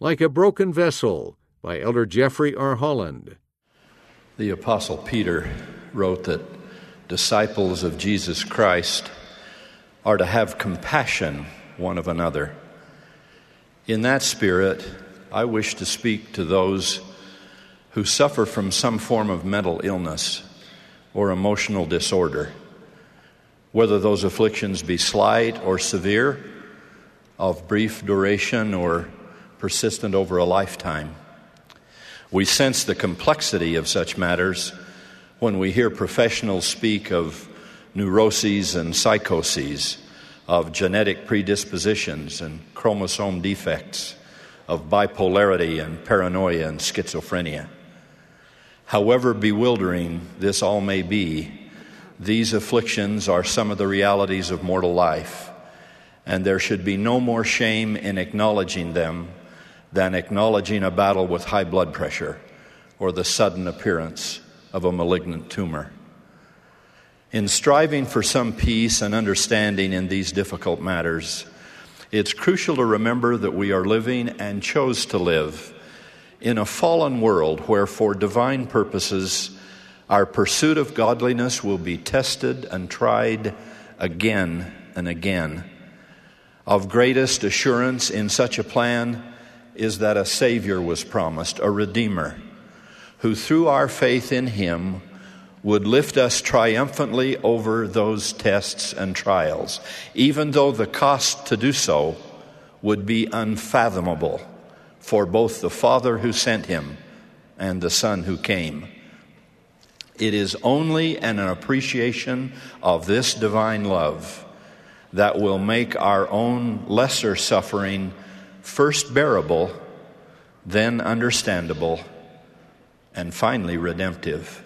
Like a Broken Vessel by Elder Jeffrey R. Holland. The Apostle Peter wrote that disciples of Jesus Christ are to have compassion one of another. In that spirit, I wish to speak to those who suffer from some form of mental illness or emotional disorder, whether those afflictions be slight or severe, of brief duration or persistent over a lifetime. We sense the complexity of such matters when we hear professionals speak of neuroses and psychoses, of genetic predispositions and chromosome defects, of bipolarity and paranoia and schizophrenia. However bewildering this all may be, these afflictions are some of the realities of mortal life, and there should be no more shame in acknowledging them than acknowledging a battle with high blood pressure or the sudden appearance of a malignant tumor. In striving for some peace and understanding in these difficult matters, it's crucial to remember that we are living and chose to live in a fallen world where, for divine purposes, our pursuit of godliness will be tested and tried again and again. Of greatest assurance in such a plan is that a Savior was promised, a Redeemer, who through our faith in Him would lift us triumphantly over those tests and trials, even though the cost to do so would be unfathomable for both the Father who sent Him and the Son who came. It is only an appreciation of this divine love that will make our own lesser suffering first bearable, then understandable, and finally redemptive.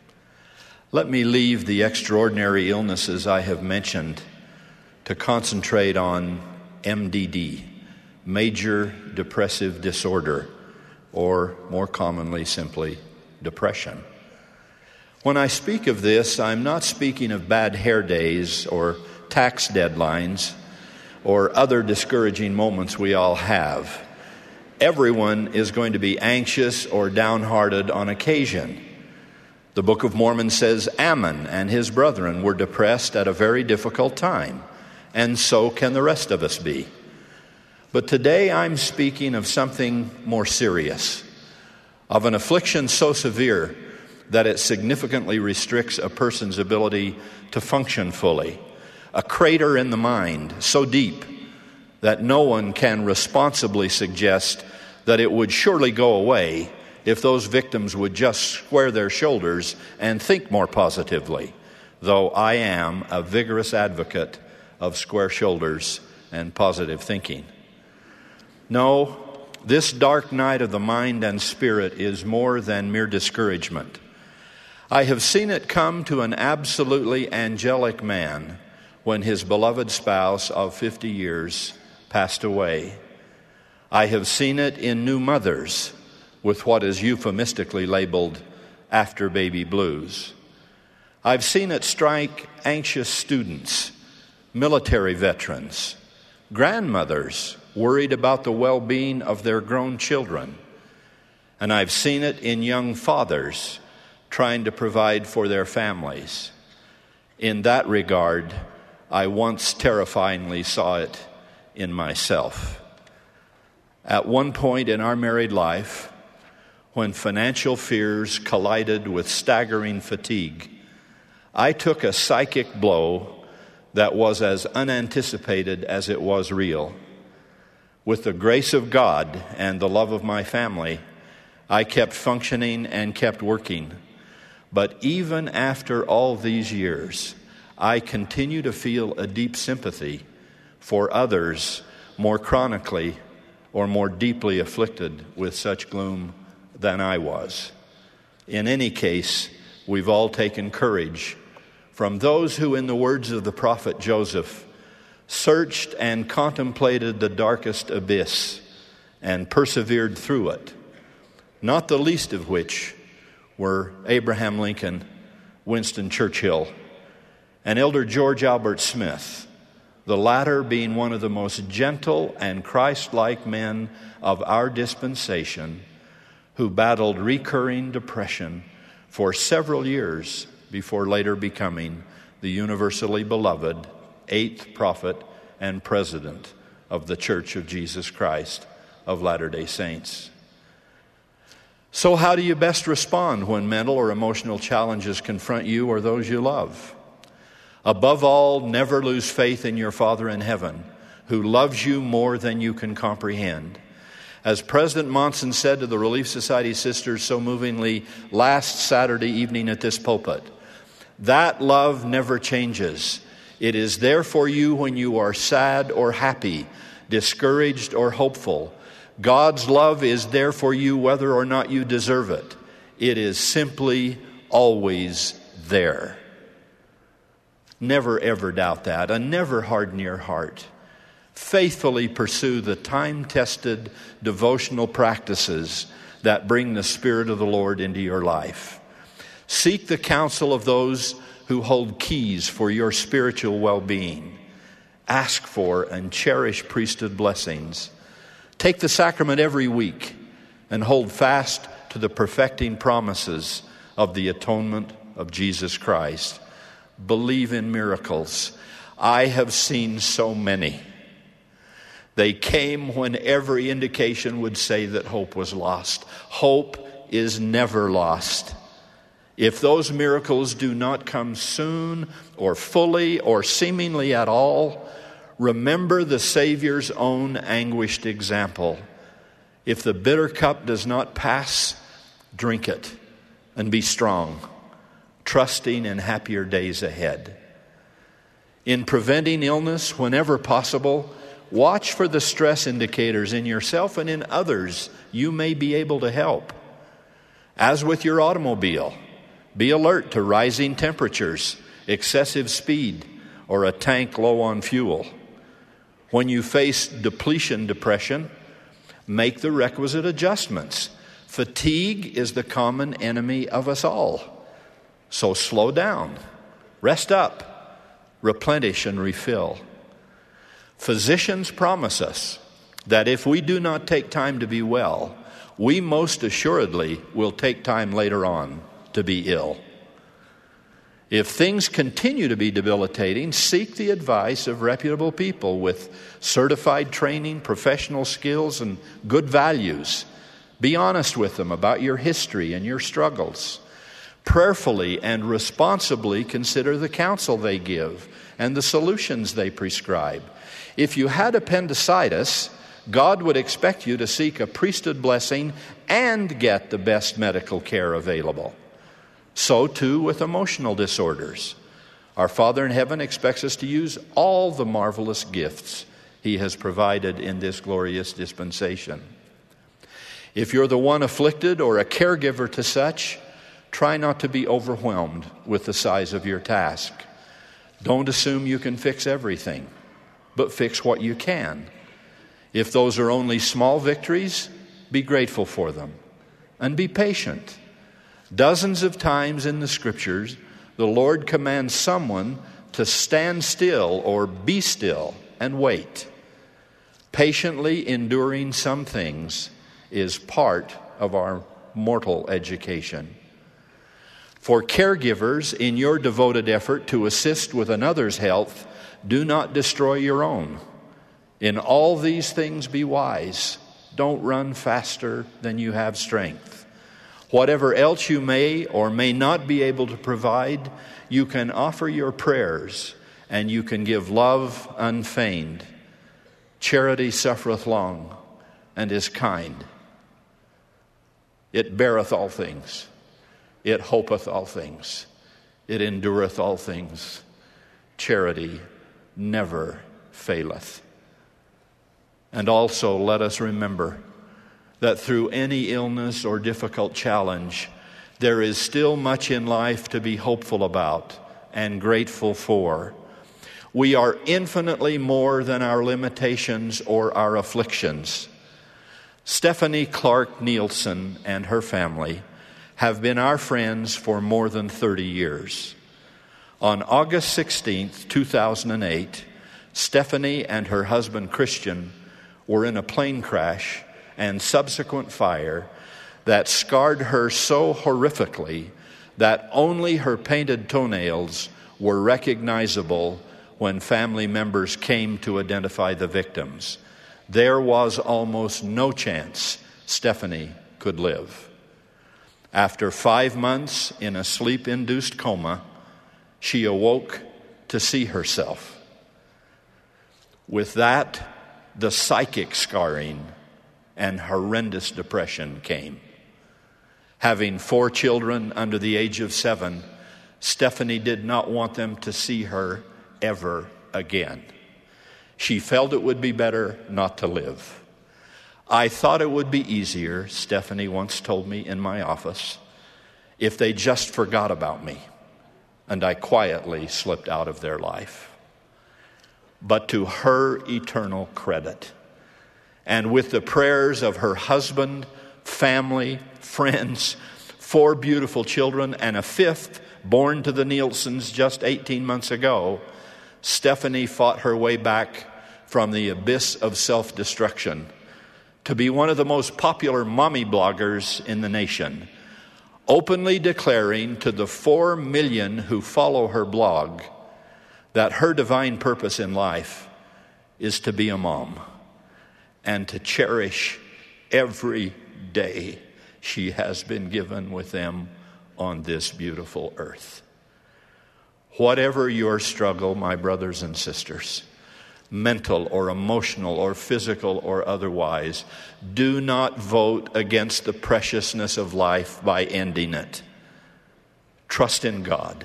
Let me leave the extraordinary illnesses I have mentioned to concentrate on MDD, major depressive disorder, or more commonly simply, depression. When I speak of this, I'm not speaking of bad hair days or tax deadlines or other discouraging moments we all have. Everyone is going to be anxious or downhearted on occasion. The Book of Mormon says Ammon and his brethren were depressed at a very difficult time, and so can the rest of us be. But today I'm speaking of something more serious, of an affliction so severe that it significantly restricts a person's ability to function fully, a crater in the mind so deep that no one can responsibly suggest that it would surely go away if those victims would just square their shoulders and think more positively, though I am a vigorous advocate of square shoulders and positive thinking. No, this dark night of the mind and spirit is more than mere discouragement. I have seen it come to an absolutely angelic man when his beloved spouse of 50 years passed away. I have seen it in new mothers with what is euphemistically labeled after baby blues. I've seen it strike anxious students, military veterans, grandmothers worried about the well-being of their grown children. And I've seen it in young fathers trying to provide for their families. In that regard, I once terrifyingly saw it in myself. At one point in our married life, when financial fears collided with staggering fatigue, I took a psychic blow that was as unanticipated as it was real. With the grace of God and the love of my family, I kept functioning and kept working. But even after all these years, I continue to feel a deep sympathy for others more chronically or more deeply afflicted with such gloom than I was. In any case, we've all taken courage from those who, in the words of the prophet Joseph, searched and contemplated the darkest abyss and persevered through it, not the least of which were Abraham Lincoln, Winston Churchill, and Elder George Albert Smith, the latter being one of the most gentle and Christ-like men of our dispensation, who battled recurring depression for several years before later becoming the universally beloved 8th prophet and president of the Church of Jesus Christ of Latter-day Saints. So how do you best respond when mental or emotional challenges confront you or those you love? Above all, never lose faith in your Father in heaven, who loves you more than you can comprehend. As President Monson said to the Relief Society sisters so movingly last Saturday evening at this pulpit, that love never changes. It is there for you when you are sad or happy, discouraged or hopeful. God's love is there for you whether or not you deserve it. It is simply always there. Never ever doubt that, and never harden your heart. Faithfully pursue the time-tested devotional practices that bring the Spirit of the Lord into your life. Seek the counsel of those who hold keys for your spiritual well-being. Ask for and cherish priesthood blessings. Take the sacrament every week and hold fast to the perfecting promises of the atonement of Jesus Christ. Believe in miracles. I have seen so many. They came when every indication would say that hope was lost. Hope is never lost. If those miracles do not come soon or fully or seemingly at all, remember the Savior's own anguished example. If the bitter cup does not pass, drink it and be strong, trusting in happier days ahead. In preventing illness whenever possible, watch for the stress indicators in yourself and in others you may be able to help. As with your automobile, be alert to rising temperatures, excessive speed, or a tank low on fuel. When you face depletion depression, make the requisite adjustments. Fatigue is the common enemy of us all. So slow down, rest up, replenish and refill. Physicians promise us that if we do not take time to be well, we most assuredly will take time later on to be ill. If things continue to be debilitating, seek the advice of reputable people with certified training, professional skills, and good values. Be honest with them about your history and your struggles. Prayerfully and responsibly consider the counsel they give and the solutions they prescribe. If you had appendicitis, God would expect you to seek a priesthood blessing and get the best medical care available. So too with emotional disorders. Our Father in heaven expects us to use all the marvelous gifts He has provided in this glorious dispensation. If you're the one afflicted or a caregiver to such, try not to be overwhelmed with the size of your task. Don't assume you can fix everything, but fix what you can. If those are only small victories, be grateful for them and be patient. Dozens of times in the Scriptures, the Lord commands someone to stand still or be still and wait. Patiently enduring some things is part of our mortal education. For caregivers, in your devoted effort to assist with another's health, do not destroy your own. In all these things be wise. Don't run faster than you have strength. Whatever else you may or may not be able to provide, you can offer your prayers, and you can give love unfeigned. Charity suffereth long and is kind. It beareth all things. It hopeth all things. It endureth all things. Charity never faileth. And also let us remember that through any illness or difficult challenge, there is still much in life to be hopeful about and grateful for. We are infinitely more than our limitations or our afflictions. Stephanie Clark Nielsen and her family have been our friends for more than 30 years. On August 16th, 2008, Stephanie and her husband Christian were in a plane crash and subsequent fire that scarred her so horrifically that only her painted toenails were recognizable when family members came to identify the victims. There was almost no chance Stephanie could live. After 5 months in a sleep-induced coma, she awoke to see herself. With that, the psychic scarring and horrendous depression came. Having 4 children under the age of 7, Stephanie did not want them to see her ever again. She felt it would be better not to live. I thought it would be easier, Stephanie once told me in my office, if they just forgot about me and I quietly slipped out of their life. But to her eternal credit, and with the prayers of her husband, family, friends, 4 beautiful children, and a 5th born to the Nielsen's just 18 months ago, Stephanie fought her way back from the abyss of self-destruction to be one of the most popular mommy bloggers in the nation, openly declaring to the 4 million who follow her blog that her divine purpose in life is to be a mom and to cherish every day she has been given with them on this beautiful earth. Whatever your struggle, my brothers and sisters, mental or emotional or physical or otherwise, do not vote against the preciousness of life by ending it. Trust in God.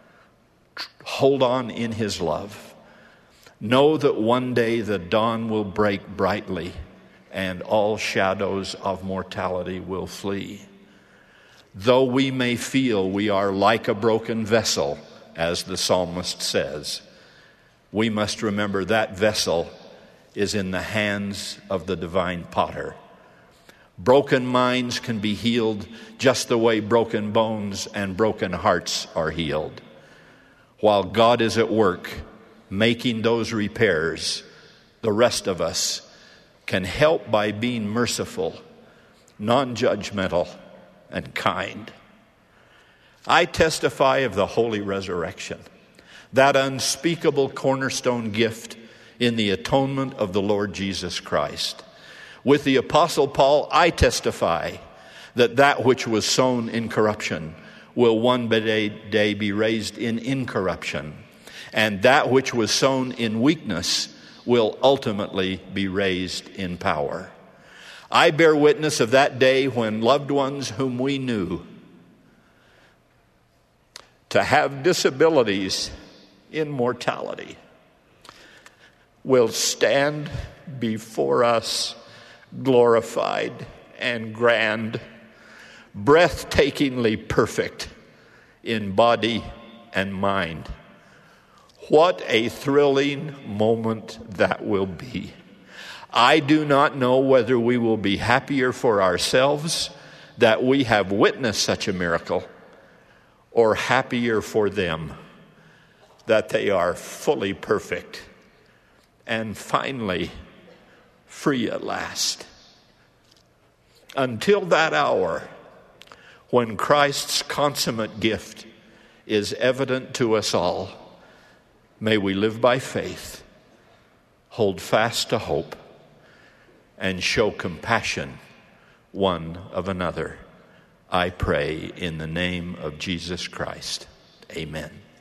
Hold on in His love. Know that one day the dawn will break brightly and all shadows of mortality will flee. Though we may feel we are like a broken vessel, as the psalmist says, we must remember that vessel is in the hands of the divine potter. Broken minds can be healed just the way broken bones and broken hearts are healed. While God is at work making those repairs, the rest of us can help by being merciful, non-judgmental, and kind. I testify of the holy resurrection, that unspeakable cornerstone gift in the atonement of the Lord Jesus Christ. With the Apostle Paul, I testify that that which was sown in corruption will one day be raised in incorruption, and that which was sown in weakness will ultimately be raised in power. I bear witness of that day when loved ones whom we knew to have disabilities in mortality will stand before us glorified and grand, breathtakingly perfect in body and mind. What a thrilling moment that will be. I do not know whether we will be happier for ourselves that we have witnessed such a miracle, or happier for them that they are fully perfect and finally free at last. Until that hour, when Christ's consummate gift is evident to us all, may we live by faith, hold fast to hope, and show compassion one of another. I pray in the name of Jesus Christ. Amen.